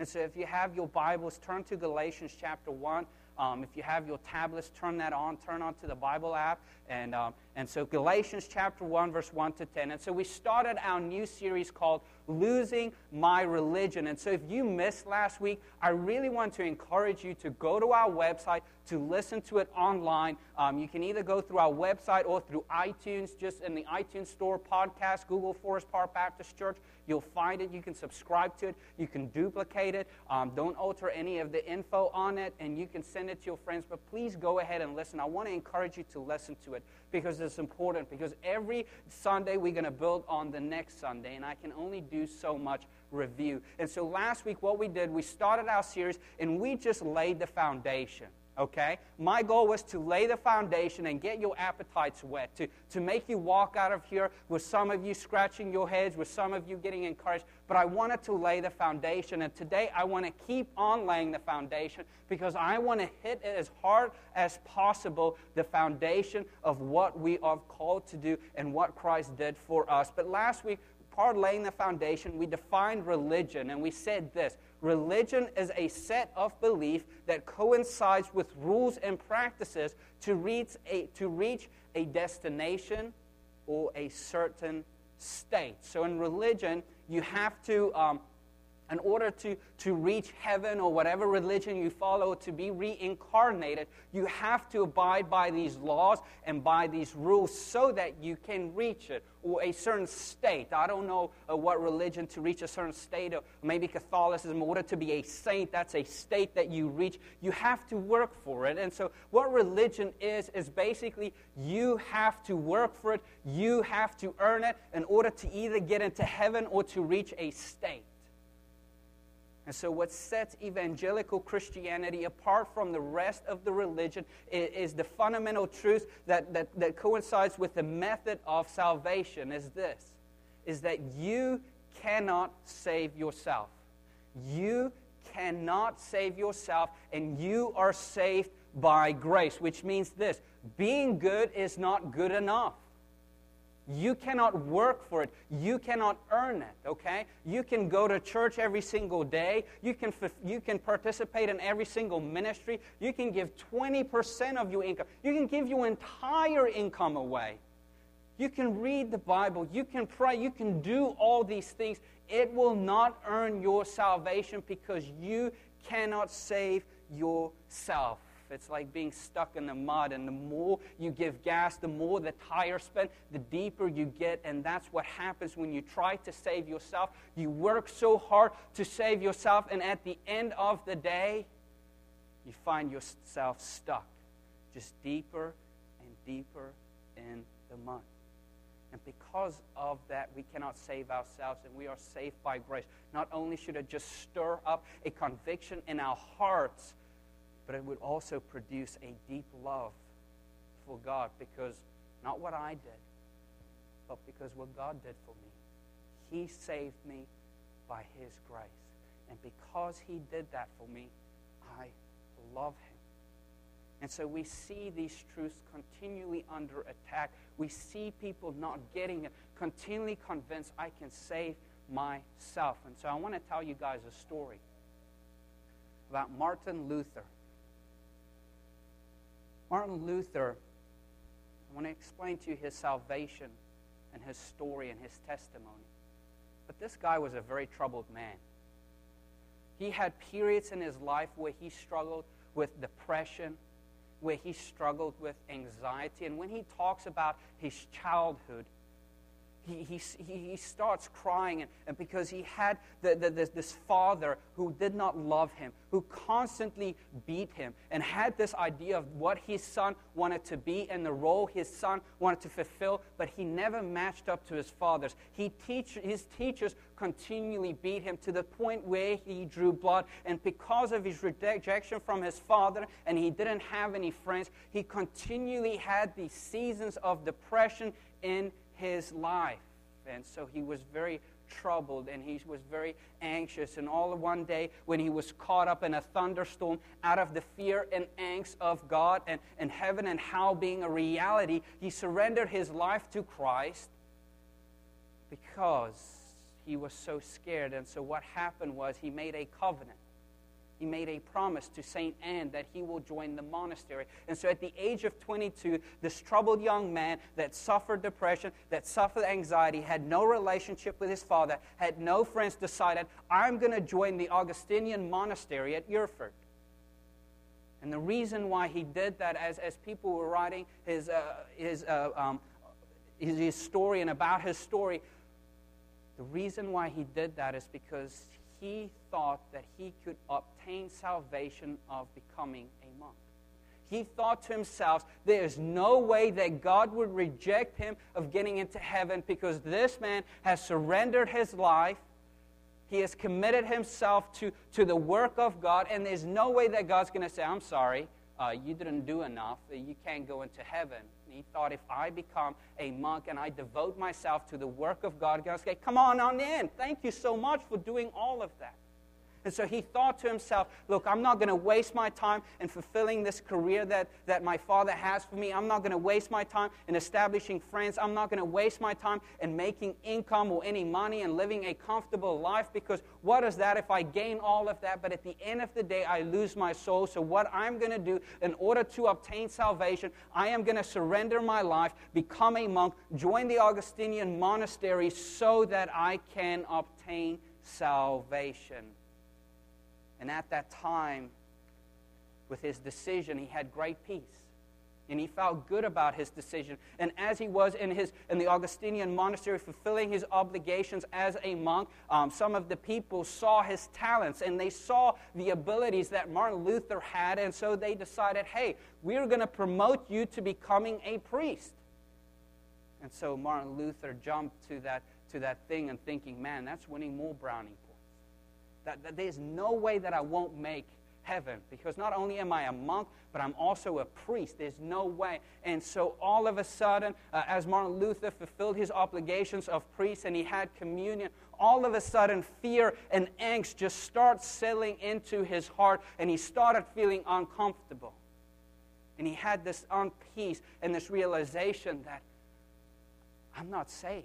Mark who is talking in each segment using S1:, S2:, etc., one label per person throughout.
S1: And so if you have your Bibles, turn to Galatians chapter 1. If you have your tablets, turn on to the Bible app. And so Galatians chapter 1, verse 1 to 10. And so we started our new series called Losing My Religion. And so if you missed last week, I really want to encourage you to go to our website to listen to it online. You can either go through our website or through iTunes, just in the iTunes store, podcast, Google Forest Park Baptist Church. You'll find it. You can subscribe to it. You can duplicate it. Don't alter any of the info on it, and you can send it to your friends. But please go ahead and listen. I want to encourage you to listen to it because it's important. Because every Sunday we're going to build on the next Sunday, and I can only do so much review. And so last week what we did, we started our series, and we just laid the foundation. Okay? My goal was to lay the foundation and get your appetites wet, to make you walk out of here with some of you scratching your heads, with some of you getting encouraged. But I wanted to lay the foundation, and today I want to keep on laying the foundation because I want to hit it as hard as possible, the foundation of what we are called to do and what Christ did for us. But last week, part of laying the foundation, we defined religion, and we said this: religion is a set of belief that coincides with rules and practices to reach a destination or a certain state. So in religion, you have to, in order to reach heaven or whatever religion you follow, to be reincarnated, you have to abide by these laws and by these rules so that you can reach it, or a certain state. I don't know what religion to reach a certain state, or maybe Catholicism. In order to be a saint, that's a state that you reach. You have to work for it. And so what religion is basically you have to work for it, you have to earn it in order to either get into heaven or to reach a state. And so what sets evangelical Christianity apart from the rest of the religion is the fundamental truth that coincides with the method of salvation is this, is that you cannot save yourself. You cannot save yourself, and you are saved by grace, which means this: being good is not good enough. You cannot work for it. You cannot earn it, okay? You can go to church every single day. You can participate in every single ministry. You can give 20% of your income. You can give your entire income away. You can read the Bible. You can pray. You can do all these things. It will not earn your salvation because you cannot save yourself. It's like being stuck in the mud, and the more you give gas, the more the tire spin, the deeper you get, and that's what happens when you try to save yourself. You work so hard to save yourself, and at the end of the day, you find yourself stuck just deeper and deeper in the mud. And because of that, we cannot save ourselves, and we are saved by grace. Not only should it just stir up a conviction in our hearts, but it would also produce a deep love for God, because not what I did, but because what God did for me. He saved me by His grace. And because He did that for me, I love Him. And so we see these truths continually under attack. We see people not getting it, continually convinced I can save myself. And so I want to tell you guys a story about Martin Luther. Martin Luther, I want to explain to you his salvation and his story and his testimony. But this guy was a very troubled man. He had periods in his life where he struggled with depression, where he struggled with anxiety. And when he talks about his childhood, he starts crying, and because he had this father who did not love him, who constantly beat him, and had this idea of what his son wanted to be and the role his son wanted to fulfill, but he never matched up to his father's. His teachers continually beat him to the point where he drew blood, and because of his rejection from his father, and he didn't have any friends, he continually had these seasons of depression in his life. And so he was very troubled, and he was very anxious. And all one day, when he was caught up in a thunderstorm, out of the fear and angst of God and heaven and hell being a reality, he surrendered his life to Christ because he was so scared. And so what happened was he made a covenant. He made a promise to St. Anne that he will join the monastery. And so at the age of 22, this troubled young man that suffered depression, that suffered anxiety, had no relationship with his father, had no friends, decided, I'm going to join the Augustinian monastery at Erfurt. And the reason why he did that, as people were writing his story and about his story, the reason why he did that is because he thought that he could obtain salvation of becoming a monk. He thought to himself, there's no way that God would reject him of getting into heaven because this man has surrendered his life. He has committed himself to the work of God, and there's no way that God's going to say, I'm sorry, you didn't do enough, you can't go into heaven. And he thought, if I become a monk and I devote myself to the work of God, God's going to say, come on in. Thank you so much for doing all of that. And so he thought to himself, look, I'm not going to waste my time in fulfilling this career that my father has for me. I'm not going to waste my time in establishing friends. I'm not going to waste my time in making income or any money and living a comfortable life, because what is that if I gain all of that, but at the end of the day I lose my soul? So what I'm going to do in order to obtain salvation, I am going to surrender my life, become a monk, join the Augustinian monastery so that I can obtain salvation. And at that time, with his decision, he had great peace. And he felt good about his decision. And as he was in the Augustinian monastery fulfilling his obligations as a monk, some of the people saw his talents and they saw the abilities that Martin Luther had. And so they decided, hey, we're going to promote you to becoming a priest. And so Martin Luther jumped to that thing and thinking, man, that's winning more brownie points. That there's no way that I won't make heaven, because not only am I a monk, but I'm also a priest. There's no way. And so all of a sudden, as Martin Luther fulfilled his obligations of priest and he had communion, all of a sudden fear and angst just start settling into his heart, and he started feeling uncomfortable. And he had this unpeace and this realization that I'm not saved.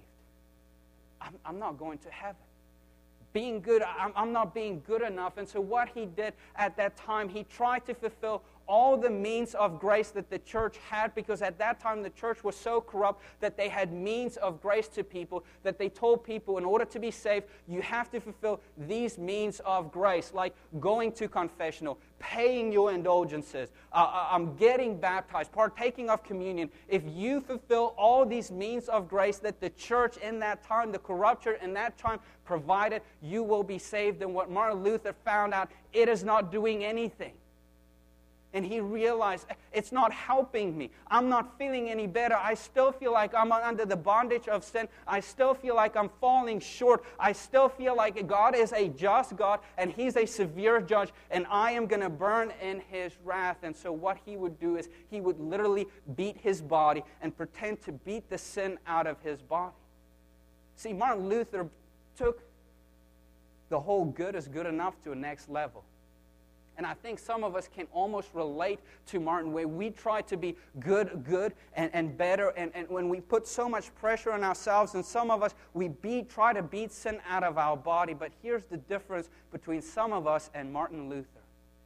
S1: I'm not going to heaven. Being good, I'm not being good enough. And so what he did at that time, he tried to fulfill all the means of grace that the church had, because at that time the church was so corrupt that they had means of grace to people, that they told people in order to be saved, you have to fulfill these means of grace, like going to confessional, paying your indulgences, getting baptized, partaking of communion. If you fulfill all these means of grace that the church in that time, the corrupt church in that time provided, you will be saved. And what Martin Luther found out, it is not doing anything. And he realized, it's not helping me. I'm not feeling any better. I still feel like I'm under the bondage of sin. I still feel like I'm falling short. I still feel like God is a just God, and He's a severe judge, and I am going to burn in His wrath. And so what he would do is he would literally beat his body and pretend to beat the sin out of his body. See, Martin Luther took the whole good is good enough to a next level. And I think some of us can almost relate to Martin, where we try to be good and better. And when we put so much pressure on ourselves, and some of us, we try to beat sin out of our body. But here's the difference between some of us and Martin Luther,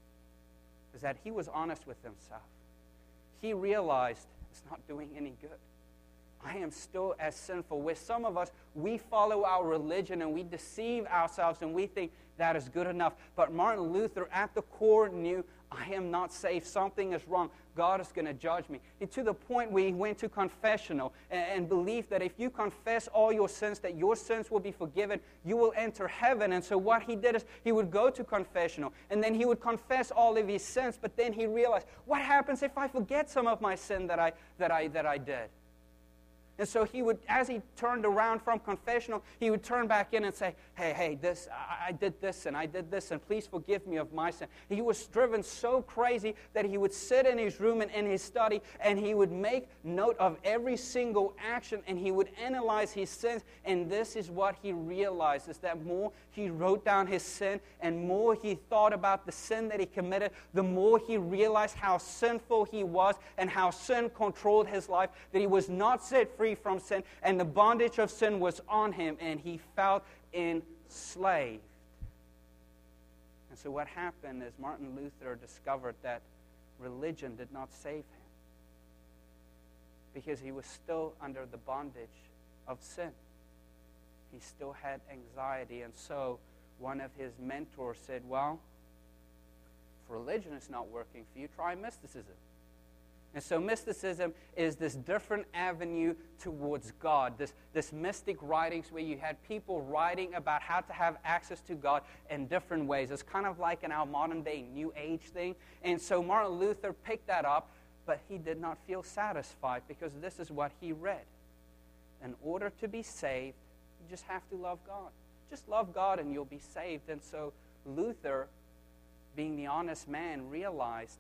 S1: is that he was honest with himself. He realized it's not doing any good. I am still as sinful. With some of us, we follow our religion and we deceive ourselves and we think that is good enough. But Martin Luther at the core knew, I am not saved. Something is wrong. God is going to judge me. And to the point where he went to confessional and believed that if you confess all your sins, that your sins will be forgiven, you will enter heaven. And so what he did is he would go to confessional and then he would confess all of his sins. But then he realized, what happens if I forget some of my sin that I did? And so he would, as he turned around from confessional, he would turn back in and say, hey, I did this and I did this, and please forgive me of my sin. He was driven so crazy that he would sit in his room and in his study, and he would make note of every single action, and he would analyze his sins. And this is what he realized, is that more he wrote down his sin and more he thought about the sin that he committed, the more he realized how sinful he was and how sin controlled his life, that he was not set free free from sin, and the bondage of sin was on him, and he felt enslaved. And so what happened is Martin Luther discovered that religion did not save him, because he was still under the bondage of sin. He still had anxiety, and so one of his mentors said, well, if religion is not working for you, try mysticism. And so mysticism is this different avenue towards God, this mystic writings where you had people writing about how to have access to God in different ways. It's kind of like in our modern day New Age thing. And so Martin Luther picked that up, but he did not feel satisfied, because this is what he read. In order to be saved, you just have to love God. Just love God and you'll be saved. And so Luther, being the honest man, realized,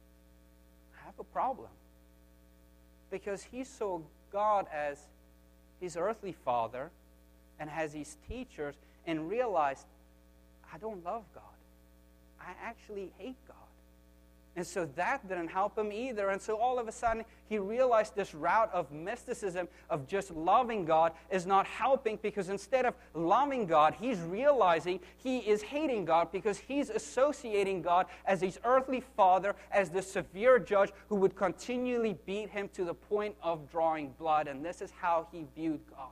S1: I have a problem. Because he saw God as his earthly father and as his teachers, and realized, I don't love God. I actually hate God. And so that didn't help him either. And so all of a sudden, he realized this route of mysticism, of just loving God, is not helping, because instead of loving God, he's realizing he is hating God, because he's associating God as his earthly father, as the severe judge who would continually beat him to the point of drawing blood. And this is how he viewed God.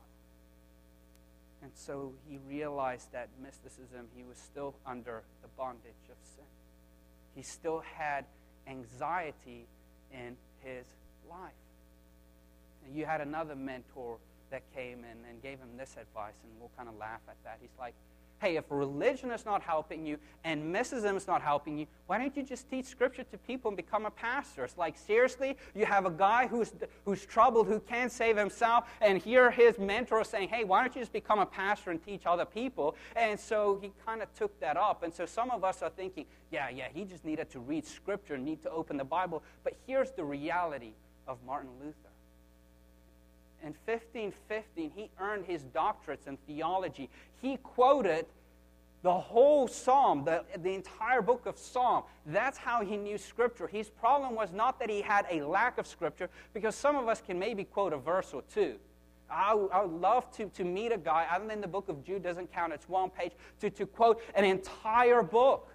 S1: And so he realized that mysticism, he was still under the bondage of sin. He still had anxiety in his life. And you had another mentor that came in and gave him this advice, and we'll kind of laugh at that. He's like, hey, if religion is not helping you and mysticism is not helping you, why don't you just teach Scripture to people and become a pastor? It's like, seriously? You have a guy who's troubled, who can't save himself, and here his mentor is saying, hey, why don't you just become a pastor and teach other people? And so he kind of took that up. And so some of us are thinking, yeah, he just needed to read Scripture, need to open the Bible. But here's the reality of Martin Luther. In 1515, he earned his doctorates in theology. He quoted the whole Psalm, the entire book of Psalm. That's how he knew Scripture. His problem was not that he had a lack of Scripture, because some of us can maybe quote a verse or two. I would love to meet a guy, other than the book of Jude doesn't count, it's one page, to quote an entire book.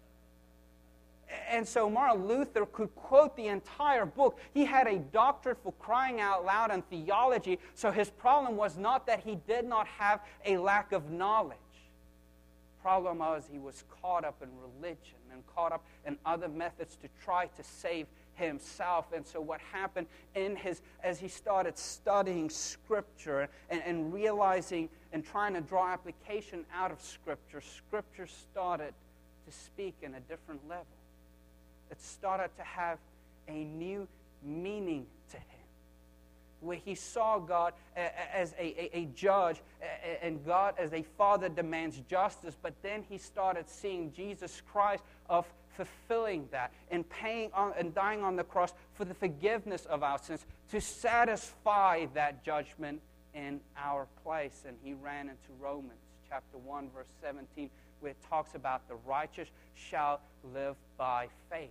S1: And so Martin Luther could quote the entire book. He had a doctorate for crying out loud in theology, so his problem was not that he did not have a lack of knowledge. The problem was he was caught up in religion and caught up in other methods to try to save himself. And so what happened as he started studying Scripture and realizing and trying to draw application out of Scripture, Scripture started to speak in a different level. It started to have a new meaning to him, where he saw God as a judge and God as a father demands justice, but then he started seeing Jesus Christ of fulfilling that and paying on and dying on the cross for the forgiveness of our sins, to satisfy that judgment in our place. And he ran into Romans chapter 1, verse 17, where it talks about the righteous shall live by faith.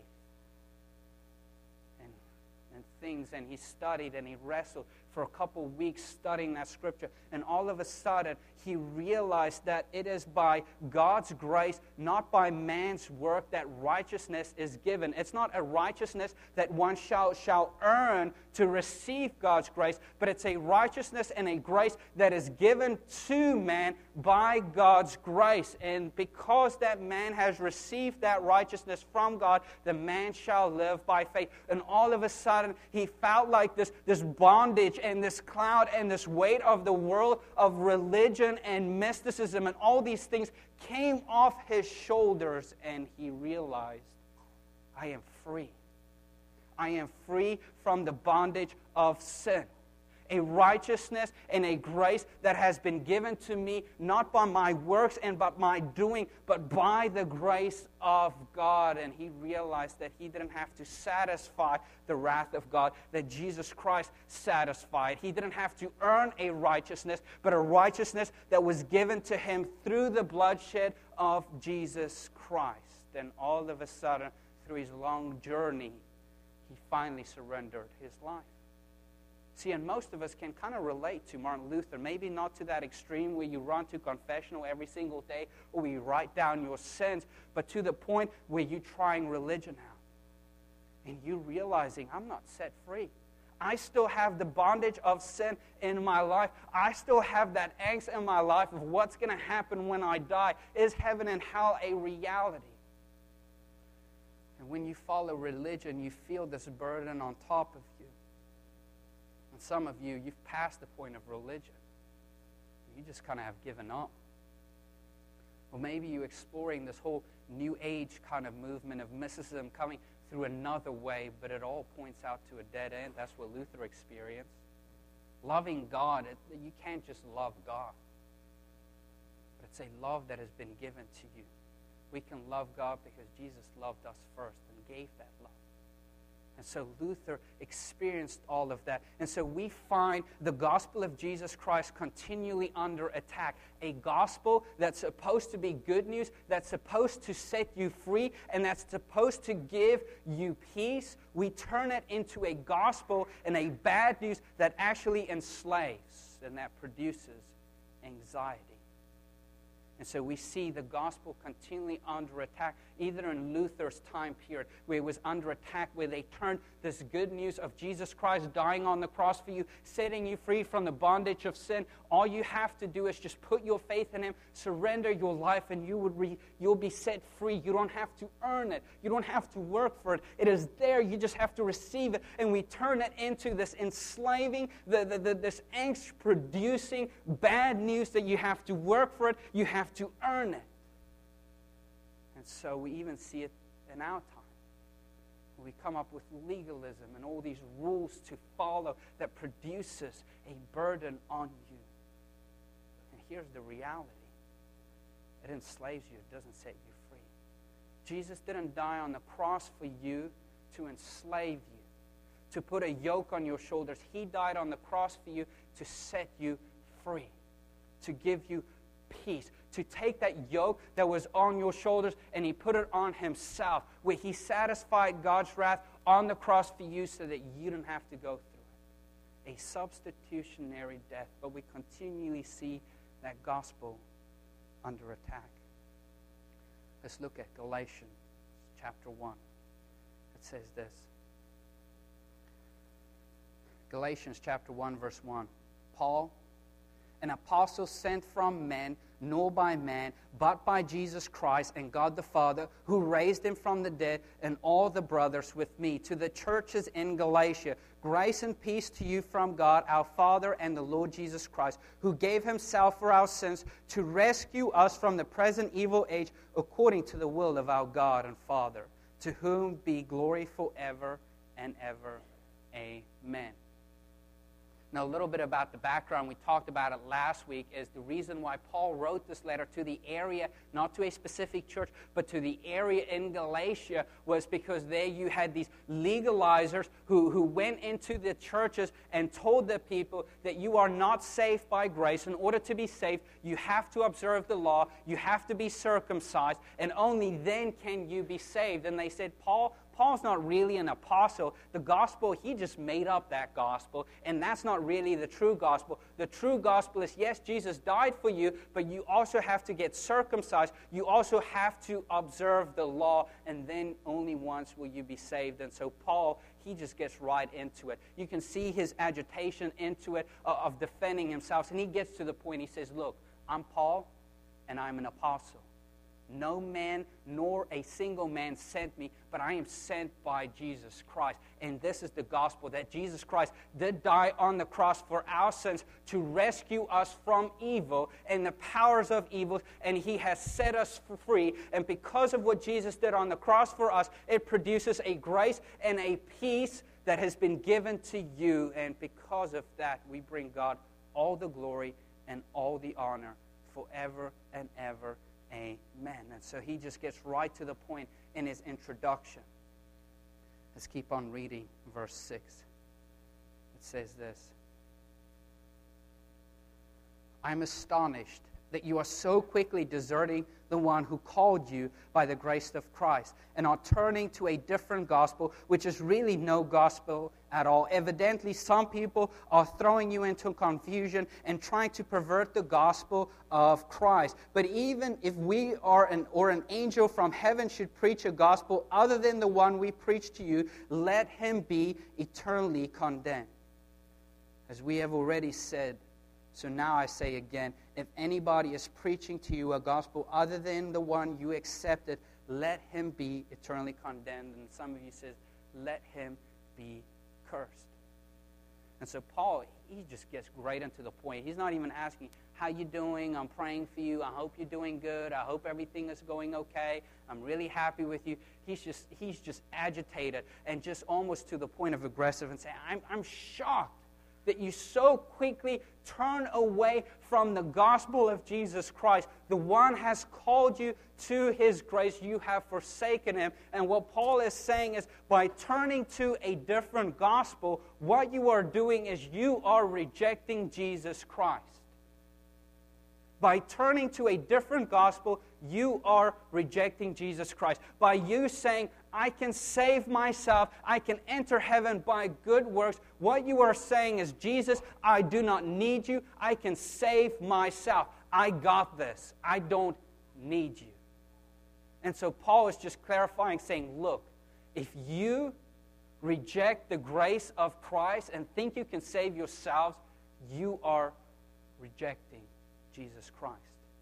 S1: And things, and he studied and he wrestled for a couple weeks studying that Scripture, and all of a sudden he realized that it is by God's grace, not by man's work, that righteousness is given. It's not a righteousness that one shall earn to receive God's grace, but it's a righteousness and a grace that is given to man by God's grace. And because that man has received that righteousness from God, the man shall live by faith. And all of a sudden he felt like this bondage and this cloud and this weight of the world of religion and mysticism and all these things came off his shoulders, and he realized, I am free. I am free from the bondage of sin. A righteousness and a grace that has been given to me, not by my works and by my doing, but by the grace of God. And he realized that he didn't have to satisfy the wrath of God, that Jesus Christ satisfied. He didn't have to earn a righteousness, but a righteousness that was given to him through the bloodshed of Jesus Christ. And all of a sudden, through his long journey, he finally surrendered his life. See, and most of us can kind of relate to Martin Luther, maybe not to that extreme where you run to confessional every single day or you write down your sins, but to the point where you're trying religion out. And you realizing, I'm not set free. I still have the bondage of sin in my life. I still have that angst in my life of what's going to happen when I die. Is heaven and hell a reality? And when you follow religion, you feel this burden on top of you. And some of you, you've passed the point of religion. You just kind of have given up. Or maybe you're exploring this whole New Age kind of movement of mysticism coming through another way, but it all points out to a dead end. That's what Luther experienced. Loving God, you can't just love God, but it's a love that has been given to you. We can love God because Jesus loved us first and gave that love. And so Luther experienced all of that. And so we find the gospel of Jesus Christ continually under attack. A gospel that's supposed to be good news, that's supposed to set you free, and that's supposed to give you peace. We turn it into a gospel and a bad news that actually enslaves and that produces anxiety. And so we see the gospel continually under attack, either in Luther's time period, where it was under attack, where they turned this good news of Jesus Christ dying on the cross for you, setting you free from the bondage of sin. All you have to do is just put your faith in Him, surrender your life, and you'll be set free. You don't have to earn it. You don't have to work for it. It is there. You just have to receive it. And we turn it into this enslaving, this angst-producing bad news that you have to work for it. You have to earn it. And so we even see it in our time. We come up with legalism and all these rules to follow that produces a burden on you. And here's the reality. It enslaves you. It doesn't set you free. Jesus didn't die on the cross for you to enslave you, to put a yoke on your shoulders. He died on the cross for you to set you free, to give you peace, to take that yoke that was on your shoulders and He put it on Himself, where He satisfied God's wrath on the cross for you so that you didn't have to go through it. A substitutionary death, but we continually see that gospel under attack. Let's look at Galatians chapter 1. It says this. Galatians chapter 1, verse 1. Paul, an apostle sent from men, nor by man, but by Jesus Christ and God the Father, who raised Him from the dead, and all the brothers with me, to the churches in Galatia, grace and peace to you from God, our Father, and the Lord Jesus Christ, who gave Himself for our sins to rescue us from the present evil age, according to the will of our God and Father, to whom be glory forever and ever. Amen. Now, a little bit about the background. We talked about it last week. Is the reason why Paul wrote this letter to the area, not to a specific church, but to the area in Galatia, was because there you had these legalizers who went into the churches and told the people that you are not saved by grace. In order to be saved, you have to observe the law, you have to be circumcised, and only then can you be saved. And they said, Paul's not really an apostle. The gospel, he just made up that gospel, and that's not really the true gospel. The true gospel is, yes, Jesus died for you, but you also have to get circumcised. You also have to observe the law, and then only once will you be saved. And so Paul, he just gets right into it. You can see his agitation into it of defending himself, and he gets to the point. He says, look, I'm Paul, and I'm an apostle. No man nor a single man sent me, but I am sent by Jesus Christ. And this is the gospel, that Jesus Christ did die on the cross for our sins to rescue us from evil and the powers of evil, and He has set us free. And because of what Jesus did on the cross for us, it produces a grace and a peace that has been given to you. And because of that, we bring God all the glory and all the honor forever and ever. Amen. And so he just gets right to the point in his introduction. Let's keep on reading verse 6. It says this. I'm astonished that you are so quickly deserting the one who called you by the grace of Christ and are turning to a different gospel, which is really no gospel at all. Evidently, some people are throwing you into confusion and trying to pervert the gospel of Christ. But even if we are an angel from heaven should preach a gospel other than the one we preach to you, let him be eternally condemned. As we have already said, so now I say again, if anybody is preaching to you a gospel other than the one you accepted, let him be eternally condemned. And some of you says, let him be cursed. And so Paul, he just gets right into the point. He's not even asking, how you doing? I'm praying for you. I hope you're doing good. I hope everything is going okay. I'm really happy with you. He's just agitated and just almost to the point of aggressive and saying, I'm shocked that you so quickly turn away from the gospel of Jesus Christ. The one has called you to his grace. You have forsaken him. And what Paul is saying is, by turning to a different gospel, what you are doing is you are rejecting Jesus Christ. By turning to a different gospel, you are rejecting Jesus Christ. By you saying, I can save myself, I can enter heaven by good works, what you are saying is, Jesus, I do not need you, I can save myself. I got this. I don't need you. And so Paul is just clarifying, saying, look, if you reject the grace of Christ and think you can save yourselves, you are rejecting Jesus Christ.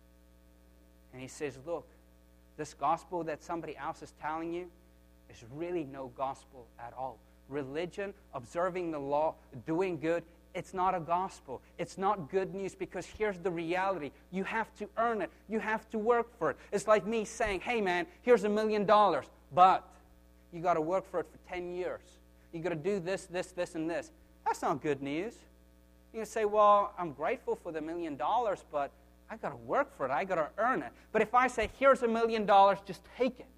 S1: And he says, look, this gospel that somebody else is telling you is really no gospel at all. Religion, observing the law, doing good, it's not a gospel. It's not good news, because here's the reality. You have to earn it. You have to work for it. It's like me saying, hey man, here's $1 million, but you got to work for it for 10 years. You got to do this, this, this, and this. That's not good news. You can say, well, I'm grateful for the $1 million, but I got to work for it. I got to earn it. But if I say, here's $1 million, just take it,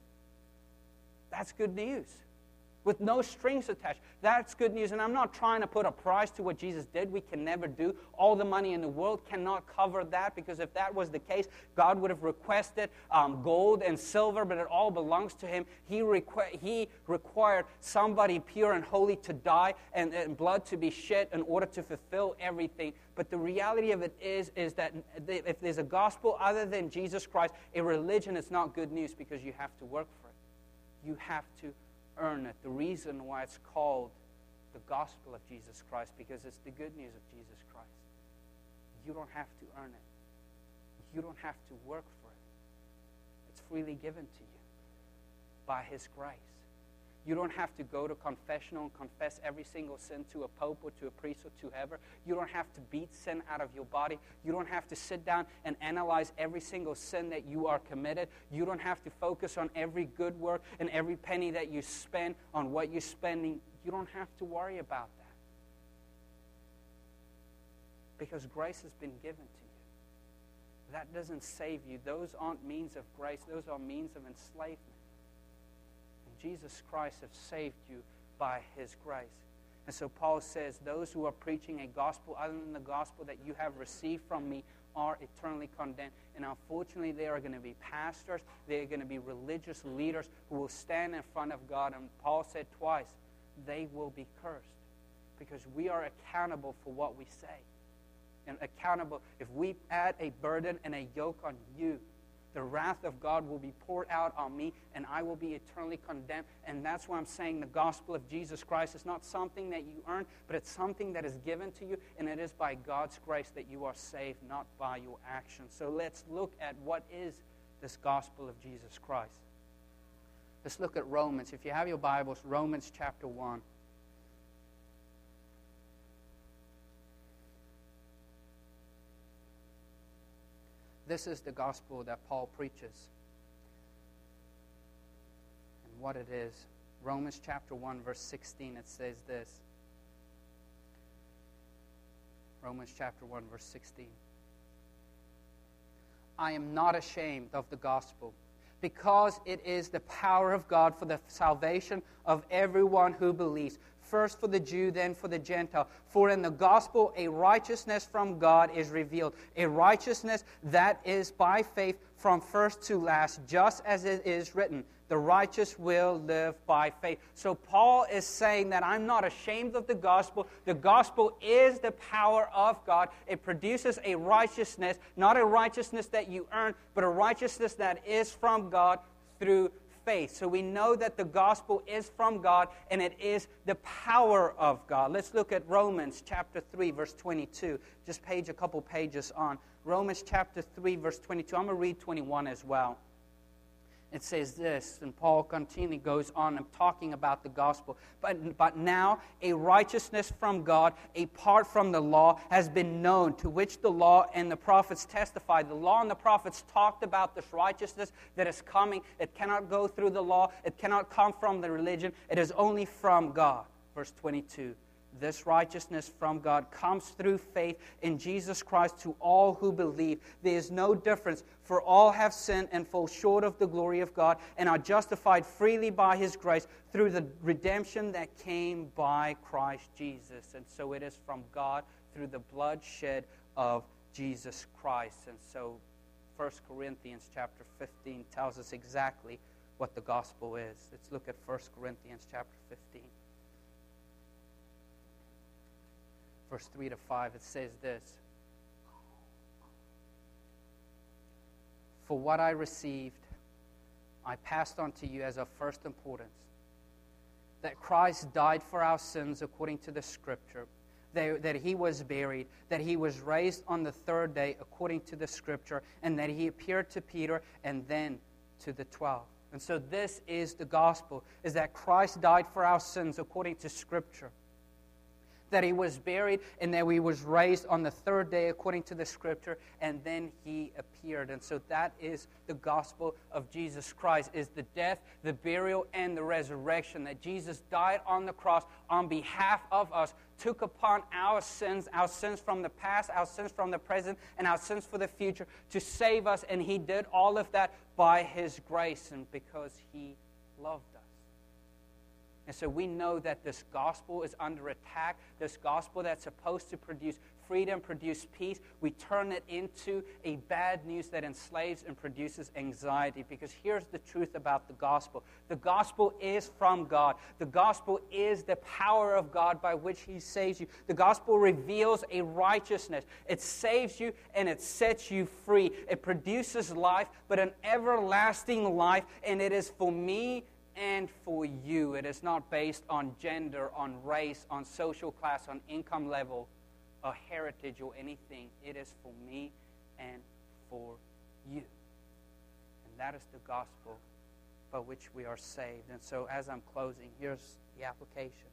S1: that's good news. With no strings attached. That's good news. And I'm not trying to put a price to what Jesus did. We can never do. All the money in the world cannot cover that, because if that was the case, God would have requested gold and silver, but it all belongs to him. He required somebody pure and holy to die and blood to be shed in order to fulfill everything. But the reality of it is that if there's a gospel other than Jesus Christ, a religion is not good news, because you have to work for it. You have to earn it. The reason why it's called the gospel of Jesus Christ, because it's the good news of Jesus Christ. You don't have to earn it. You don't have to work for it. It's freely given to you by his grace. You don't have to go to confessional and confess every single sin to a pope or to a priest or to whoever. You don't have to beat sin out of your body. You don't have to sit down and analyze every single sin that you are committed. You don't have to focus on every good work and every penny that you spend on what you're spending. You don't have to worry about that, because grace has been given to you. That doesn't save you. Those aren't means of grace. Those are means of enslavement. Jesus Christ has saved you by his grace. And so Paul says, those who are preaching a gospel other than the gospel that you have received from me are eternally condemned. And unfortunately, there are going to be pastors, there are going to be religious leaders who will stand in front of God. And Paul said twice, they will be cursed, because we are accountable for what we say. And accountable, if we add a burden and a yoke on you, the wrath of God will be poured out on me, and I will be eternally condemned. And that's why I'm saying the gospel of Jesus Christ is not something that you earn, but it's something that is given to you, and it is by God's grace that you are saved, not by your actions. So let's look at what is this gospel of Jesus Christ. Let's look at Romans. If you have your Bibles, Romans chapter 1. This is the gospel that Paul preaches. And what it is. Romans chapter 1, verse 16, it says this. Romans chapter 1, verse 16. I am not ashamed of the gospel, because it is the power of God for the salvation of everyone who believes, first for the Jew, then for the Gentile. For in the gospel a righteousness from God is revealed, a righteousness that is by faith from first to last, just as it is written, the righteous will live by faith. So Paul is saying that I'm not ashamed of the gospel. The gospel is the power of God. It produces a righteousness, not a righteousness that you earn, but a righteousness that is from God through faith. So we know that the gospel is from God and it is the power of God. Let's look at Romans chapter 3, verse 22. Just a couple pages on. Romans chapter 3, verse 22. I'm going to read 21 as well. It says this, and Paul continually goes on and talking about the gospel. But now a righteousness from God, apart from the law, has been known, to which the law and the prophets testified. The law and the prophets talked about this righteousness that is coming. It cannot go through the law. It cannot come from the religion. It is only from God. Verse 22. This righteousness from God comes through faith in Jesus Christ to all who believe. There is no difference, for all have sinned and fall short of the glory of God and are justified freely by His grace through the redemption that came by Christ Jesus. And so it is from God through the bloodshed of Jesus Christ. And so 1 Corinthians chapter 15 tells us exactly what the gospel is. Let's look at 1 Corinthians chapter 15. Verse 3 to 5, it says this. For what I received, I passed on to you as of first importance, that Christ died for our sins according to the Scripture, that He was buried, that He was raised on the third day according to the Scripture, and that He appeared to Peter and then to the 12. And so this is the gospel, is that Christ died for our sins according to Scripture, that He was buried, and that He was raised on the third day according to the Scripture, and then He appeared. And so that is the gospel of Jesus Christ, is the death, the burial, and the resurrection, that Jesus died on the cross on behalf of us, took upon our sins from the past, our sins from the present, and our sins for the future, to save us, and He did all of that by His grace and because He loved us. And so we know that this gospel is under attack. This gospel that's supposed to produce freedom, produce peace, we turn it into a bad news that enslaves and produces anxiety. Because here's the truth about the gospel. The gospel is from God. The gospel is the power of God by which He saves you. The gospel reveals a righteousness. It saves you and it sets you free. It produces life, but an everlasting life, and it is for me and for you. It is not based on gender, on race, on social class, on income level, or heritage, or anything. It is for me and for you. And that is the gospel by which we are saved. And so as I'm closing, here's the application.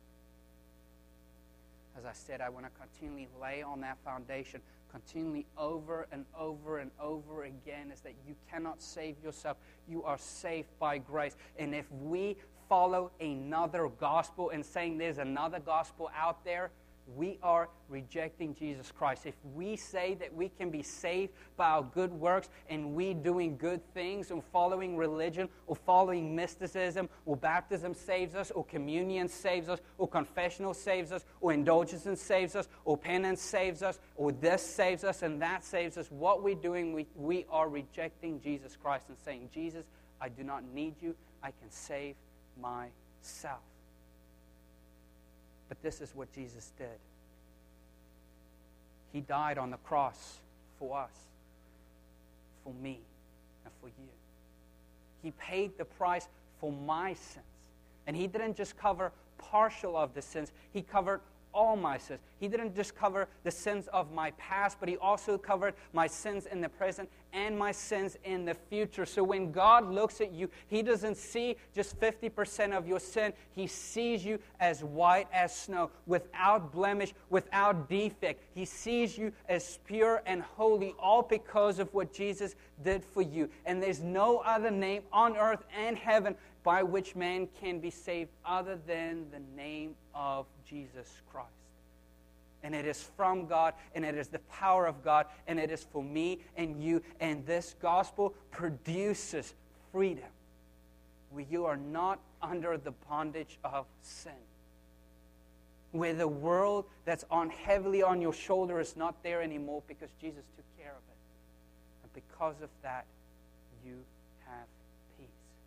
S1: As I said, I want to continually lay on that foundation, continually over and over and over again, is that you cannot save yourself. You are saved by grace. And if we follow another gospel and saying there's another gospel out there, we are rejecting Jesus Christ. If we say that we can be saved by our good works and we doing good things and following religion or following mysticism, or baptism saves us, or communion saves us, or confessional saves us, or indulgence saves us, or penance saves us, or this saves us and that saves us, what we're doing, we are rejecting Jesus Christ and saying, Jesus, I do not need you. I can save myself. But this is what Jesus did. He died on the cross for us, for me, and for you. He paid the price for my sins. And He didn't just cover partial of the sins. He covered all my sins. He didn't just cover the sins of my past, but He also covered my sins in the present and my sins in the future. So when God looks at you, He doesn't see just 50% of your sin. He sees you as white as snow, without blemish, without defect. He sees you as pure and holy, all because of what Jesus did for you. And there's no other name on earth and heaven by which man can be saved other than the name of Jesus Christ. And it is from God, and it is the power of God, and it is for me and you. And this gospel produces freedom, where you are not under the bondage of sin. where the world that's on heavily on your shoulder is not there anymore because Jesus took care of it. And because of that, you have peace.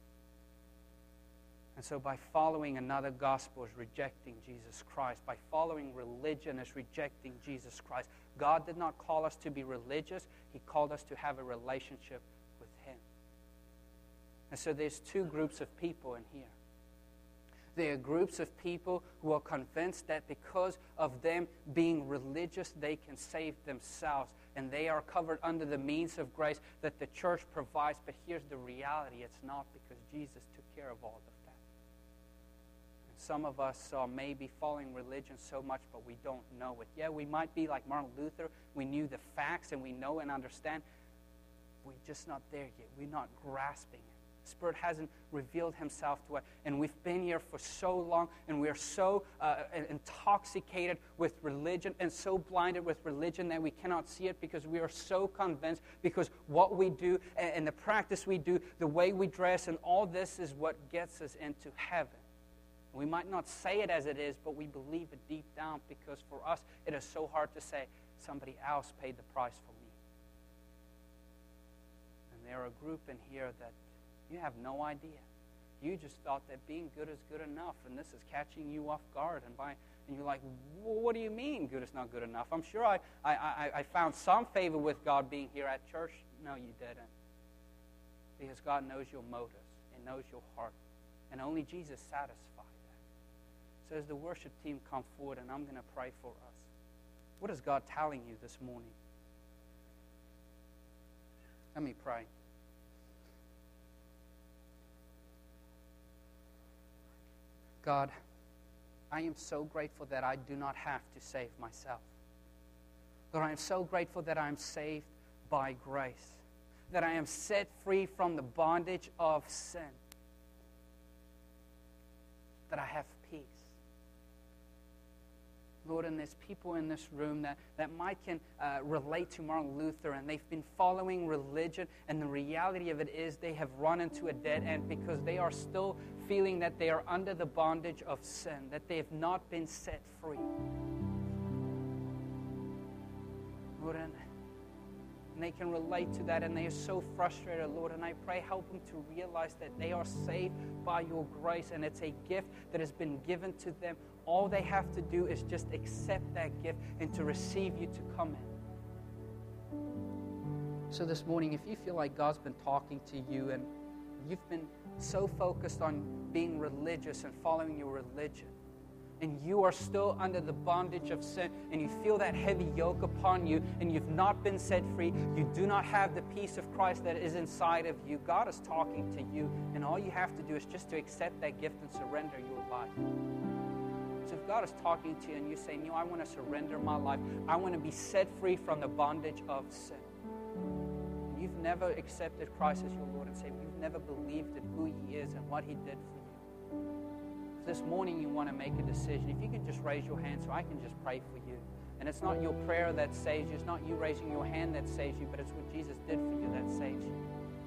S1: And so by following another gospel is rejecting Jesus Christ. By following religion is rejecting Jesus Christ. God did not call us to be religious. He called us to have a relationship with Him. And so there's two groups of people in here. There are groups of people who are convinced that because of them being religious, they can save themselves. And they are covered under the means of grace that the church provides. But here's the reality. It's not, because Jesus took care of all of that. And some of us are maybe following religion so much, but we don't know it. Yeah, we might be like Martin Luther. We knew the facts and we know and understand. We're just not there yet. We're not grasping it. Spirit hasn't revealed Himself to us. And we've been here for so long, and we're so intoxicated with religion and so blinded with religion that we cannot see it, because we are so convinced, because what we do and the practice we do, the way we dress, and all this is what gets us into heaven. We might not say it as it is, but we believe it deep down, because for us it is so hard to say, somebody else paid the price for me. And there are a group in here that you have no idea. You just thought that being good is good enough, and this is catching you off guard. And you're like, well, what do you mean good is not good enough? I'm sure I found some favor with God being here at church. No, you didn't. Because God knows your motives and knows your heart. And only Jesus satisfied that. So as the worship team come forward, and I'm going to pray for us. What is God telling you this morning? Let me pray. God, I am so grateful that I do not have to save myself. Lord, I am so grateful that I am saved by grace, that I am set free from the bondage of sin, that I have peace. Lord, and there's people in this room that might can relate to Martin Luther, and they've been following religion, and the reality of it is they have run into a dead end because they are still feeling that they are under the bondage of sin, that they have not been set free. Lord, and they can relate to that, and they are so frustrated, Lord, and I pray help them to realize that they are saved by your grace, and it's a gift that has been given to them. All they have to do is just accept that gift and to receive you to come in. So this morning, if you feel like God's been talking to you and you've been so focused on being religious and following your religion, and you are still under the bondage of sin, and you feel that heavy yoke upon you, and you've not been set free, you do not have the peace of Christ that is inside of you, God is talking to you, and all you have to do is just to accept that gift and surrender your life. So if God is talking to you and you're saying, I want to surrender my life, I want to be set free from the bondage of sin. And you've never accepted Christ as your Lord and Savior. You've never believed in who He is and what He did for you. If this morning you want to make a decision, if you could just raise your hand so I can just pray for you. And it's not your prayer that saves you. It's not you raising your hand that saves you, but it's what Jesus did for you that saves you.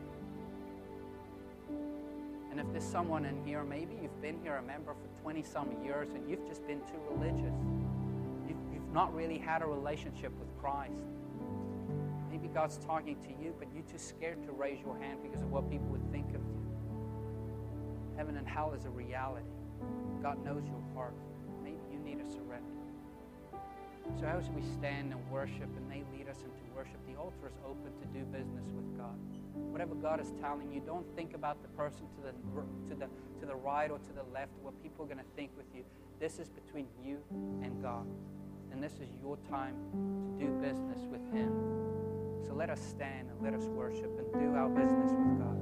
S1: And if there's someone in here, maybe you've been here a member for 20-some years and you've just been too religious. You've not really had a relationship with Christ. Maybe God's talking to you, but you're too scared to raise your hand because of what people would think of you. Heaven and hell is a reality. God knows your heart. Maybe you need to surrender. So as we stand and worship and they lead us into worship, the altar is open to do business with God. Whatever God is telling you, don't think about the person to the right or to the left, what people are going to think with you. This is between you and God. And this is your time to do business with Him. So let us stand and let us worship and do our business with God.